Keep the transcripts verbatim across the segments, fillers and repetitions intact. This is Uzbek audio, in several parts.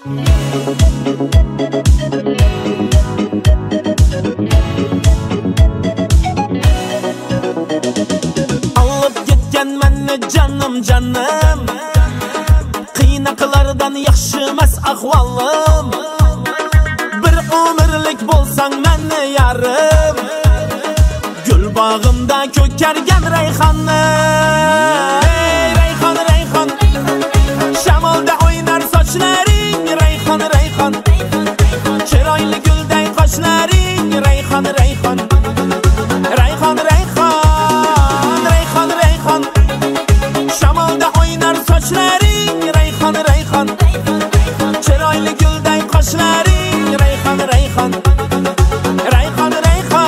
Alıp ketgan meni canım canım, qiynaqlardan yaxshi emas ahvolim. Bir umrlik bo'lsang meni yarim, gul bog'imda ko'kargan rayhonni. Rayhon rayhon, shamolda o'ynar sochlaring. Rayhon rayhon, chiroyli gulday qoshlaring. Rayhon rayhon, rayhon rayhon, rayhon rayhon, shamolda o'ynar sochlaring. Rayhon rayhon, chiroyli gulday qoshlaring. Rayhon rayhon, rayhon rayhon.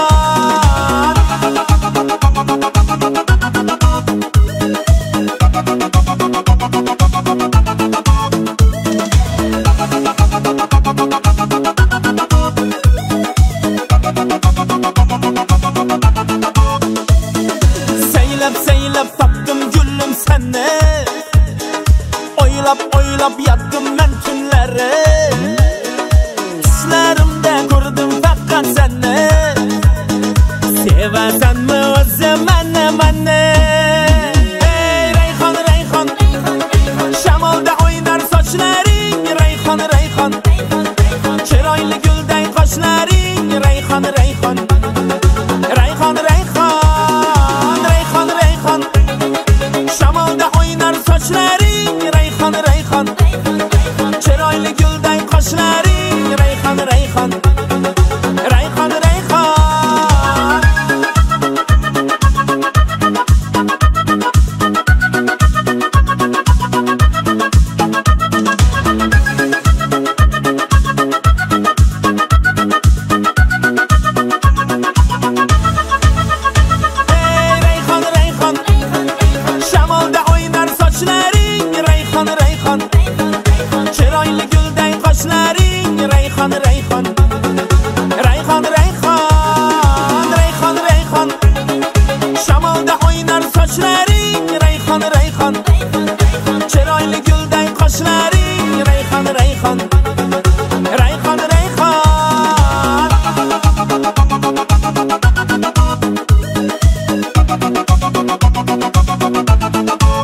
Seylab seylab topdim gullim seni, oylab oylab yotdim men tunlari. Tushlarimda ko'rdim faqat seni, sevasanmi o'zi meni meni. Rayhon rayhon, shamolda o'ynar sochlaring. Rayhon rayhon, chiroyli gulday qoshlaring. Rayhon rayhon, rayhon rayhon, rayhon rayhon, shamolda o'ynar sochlaring. Rayhon rayhon, chiroyli gulday qoshlaring. Rayhon rayhon, rayhon rayhon. Shamolda o'ynar sochlaring. Rayhon rayhon, chiroyli gulday qoshlaring. Rayhon rayhon, rayhon rayhon, rayhon rayhon, shamolda o'ynar sochlaring. Rayhon rayhon, chiroyli gulday qoshlaring. Rayhon rayhon, rayhon rayhon.